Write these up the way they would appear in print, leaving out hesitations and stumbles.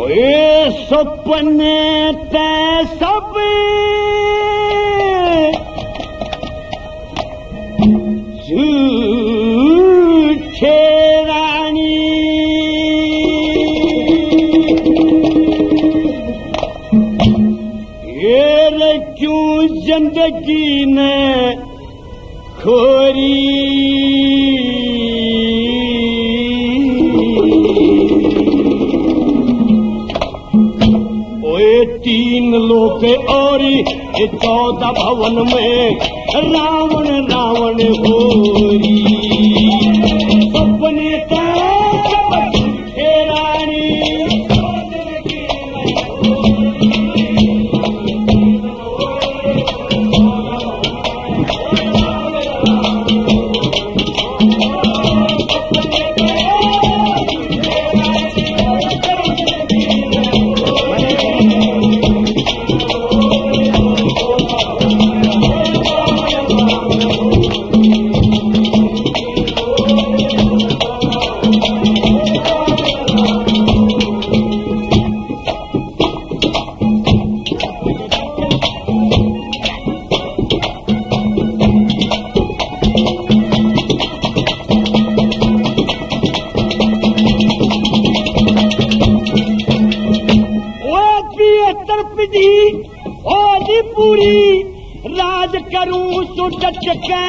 ओए सपने ते सब झूठे रानी, ये क्यों जिंदगी ने खोरी। तीन लोक और 14 भवन में रावण रावण होरी। सपने ते सब झूठे रानी, राज करूं सुडट के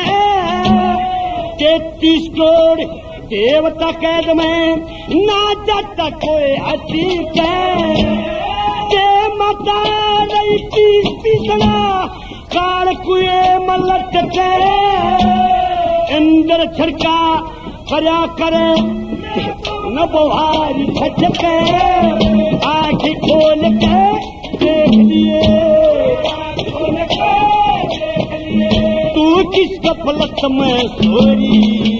33 करोड़ देवता कैद में ना जाता कोई हसी के माता रही पीसना काल कुए मलट के इंद्र छिड़का करया करे न बुहारी छटके आँखें खोल के देख लिए तू किस गफलत में सोरी।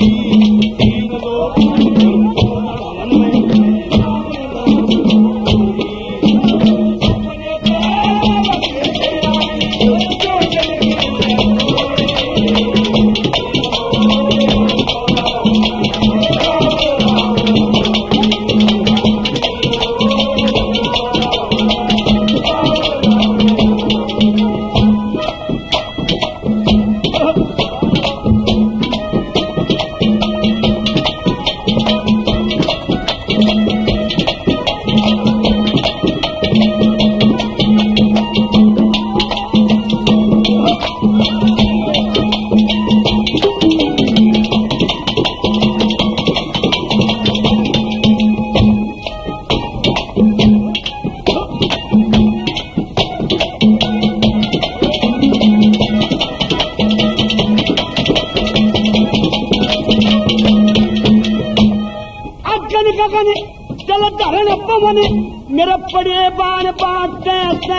मेरे बड़े बाण बाटे से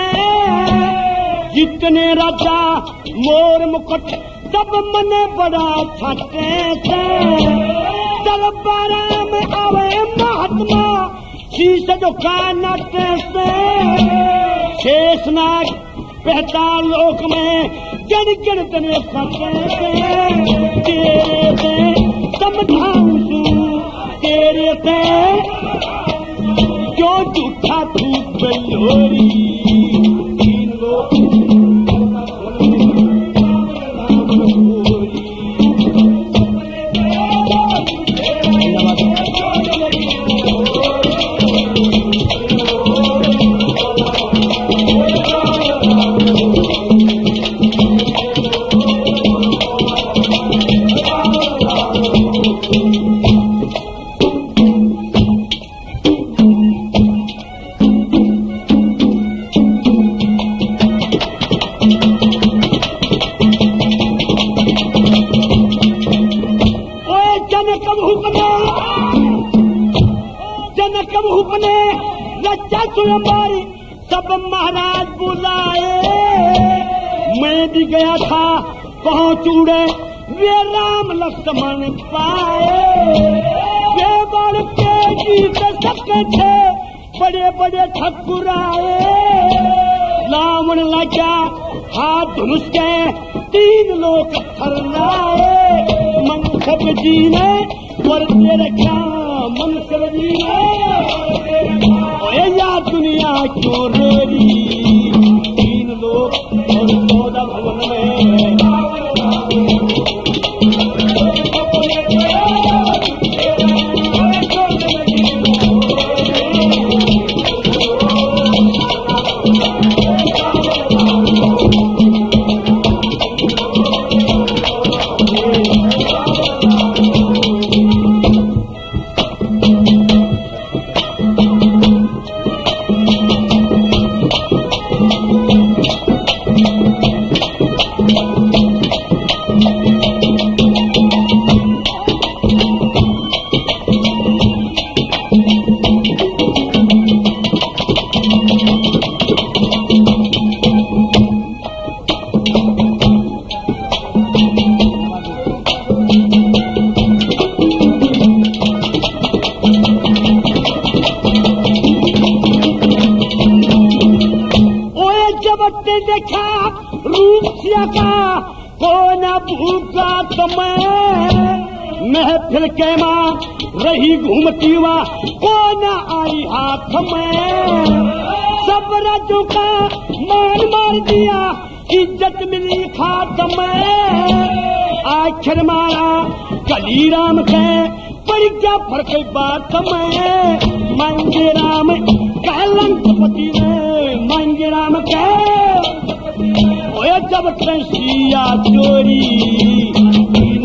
जितने राजा मोर मुकुट सब मने बड़ा छाटे से दरबारा में आवे महात्मा शीश झुका नाटे से शेषनाग पहचान लोक में जन जन तने फटे से तेरे से समझाऊं तेरे से जो झूठा तू बलोरी। सब महाराज बुलाए मैं भी गया था पहुंच उड़े वे राम लक्ष्मण पाए वे बड़ के जीत सके थे बड़े बड़े ठाकुर आए रावण लगा हाथ धनुष के 3 लोग थरनाए मनसब जी ने वर्ते रखा मनसब जी ने याद दुनिया क्यों रेरी तीन लोग और 14 भवन में देखा रूप का कौन भूखा तो महफिल के मां रही घूमती हुआ कौन आई हाथ में सब राजों का मान मार दिया इज्जत मिली खात में आखिर मारा कली राम के पड़ क्या फर्क बात में मांगे राम कहलंकपति ने मांगे राम कह जब सिया चोरी